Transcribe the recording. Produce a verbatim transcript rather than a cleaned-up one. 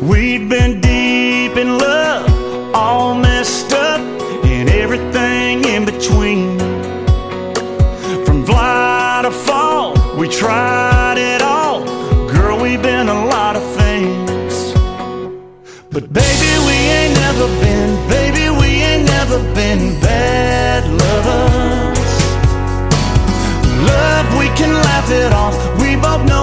We'd been deep in love, all messed up, and everything in between. From fly to fall, we tried it all. Girl, we've been a lot of things. But baby, we ain't never been, baby, we ain't never been bad lovers. Love, we can laugh it off. We both know